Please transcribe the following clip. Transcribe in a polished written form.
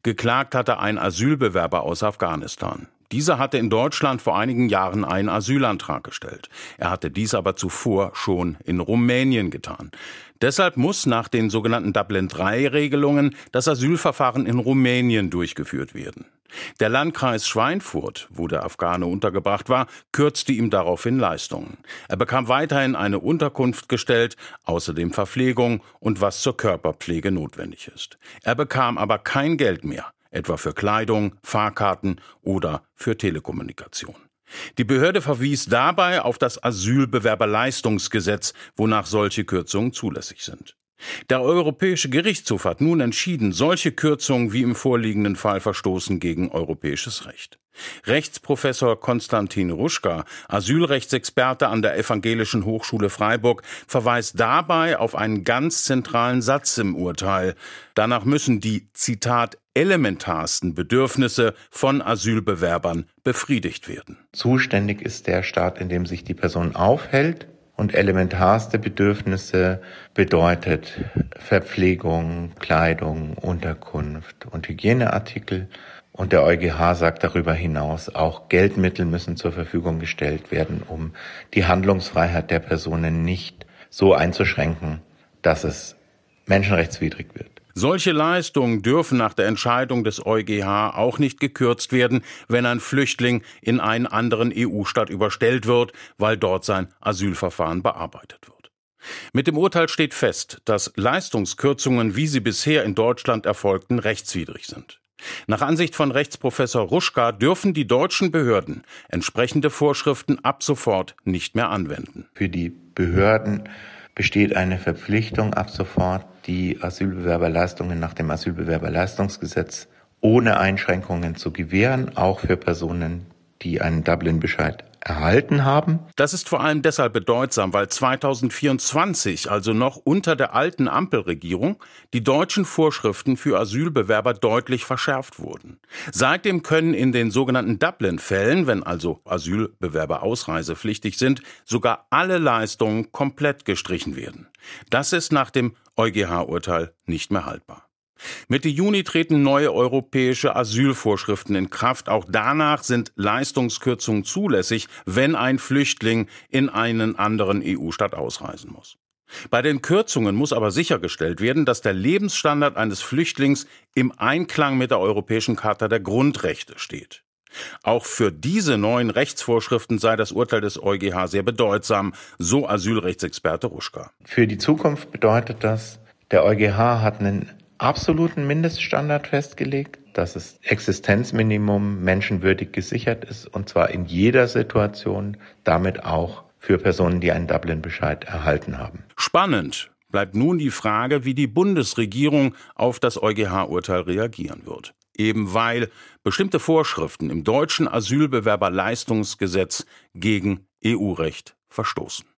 Geklagt hatte ein Asylbewerber aus Afghanistan. Dieser hatte in Deutschland vor einigen Jahren einen Asylantrag gestellt. Er hatte dies aber zuvor schon in Rumänien getan. Deshalb muss nach den sogenannten Dublin-III-Regelungen das Asylverfahren in Rumänien durchgeführt werden. Der Landkreis Schweinfurt, wo der Afghane untergebracht war, kürzte ihm daraufhin Leistungen. Er bekam weiterhin eine Unterkunft gestellt, außerdem Verpflegung und was zur Körperpflege notwendig ist. Er bekam aber kein Geld mehr, etwa für Kleidung, Fahrkarten oder für Telekommunikation. Die Behörde verwies dabei auf das Asylbewerberleistungsgesetz, wonach solche Kürzungen zulässig sind. Der Europäische Gerichtshof hat nun entschieden, solche Kürzungen wie im vorliegenden Fall verstoßen gegen europäisches Recht. Rechtsprofessor Konstantin Ruschka, Asylrechtsexperte an der Evangelischen Hochschule Freiburg, verweist dabei auf einen ganz zentralen Satz im Urteil. Danach müssen die, Zitat, elementarsten Bedürfnisse von Asylbewerbern befriedigt werden. Zuständig ist der Staat, in dem sich die Person aufhält. Und elementarste Bedürfnisse bedeutet Verpflegung, Kleidung, Unterkunft und Hygieneartikel. Und der EuGH sagt darüber hinaus, auch Geldmittel müssen zur Verfügung gestellt werden, um die Handlungsfreiheit der Personen nicht so einzuschränken, dass es menschenrechtswidrig wird. Solche Leistungen dürfen nach der Entscheidung des EuGH auch nicht gekürzt werden, wenn ein Flüchtling in einen anderen EU-Staat überstellt wird, weil dort sein Asylverfahren bearbeitet wird. Mit dem Urteil steht fest, dass Leistungskürzungen, wie sie bisher in Deutschland erfolgten, rechtswidrig sind. Nach Ansicht von Rechtsprofessor Ruschka dürfen die deutschen Behörden entsprechende Vorschriften ab sofort nicht mehr anwenden. Für die Behörden besteht eine Verpflichtung ab sofort, die Asylbewerberleistungen nach dem Asylbewerberleistungsgesetz ohne Einschränkungen zu gewähren, auch für Personen, die einen Dublin-Bescheid erhalten haben. Das ist vor allem deshalb bedeutsam, weil 2024, also noch unter der alten Ampelregierung, die deutschen Vorschriften für Asylbewerber deutlich verschärft wurden. Seitdem können in den sogenannten Dublin-Fällen, wenn also Asylbewerber ausreisepflichtig sind, sogar alle Leistungen komplett gestrichen werden. Das ist nach dem EuGH-Urteil nicht mehr haltbar. Mitte Juni treten neue europäische Asylvorschriften in Kraft. Auch danach sind Leistungskürzungen zulässig, wenn ein Flüchtling in einen anderen EU-Staat ausreisen muss. Bei den Kürzungen muss aber sichergestellt werden, dass der Lebensstandard eines Flüchtlings im Einklang mit der Europäischen Charta der Grundrechte steht. Auch für diese neuen Rechtsvorschriften sei das Urteil des EuGH sehr bedeutsam, so Asylrechtsexperte Ruschka. Für die Zukunft bedeutet das, der EuGH hat einen absoluten Mindeststandard festgelegt, dass das Existenzminimum menschenwürdig gesichert ist, und zwar in jeder Situation, damit auch für Personen, die einen Dublin-Bescheid erhalten haben. Spannend bleibt nun die Frage, wie die Bundesregierung auf das EuGH-Urteil reagieren wird. Eben weil bestimmte Vorschriften im deutschen Asylbewerberleistungsgesetz gegen EU-Recht verstoßen.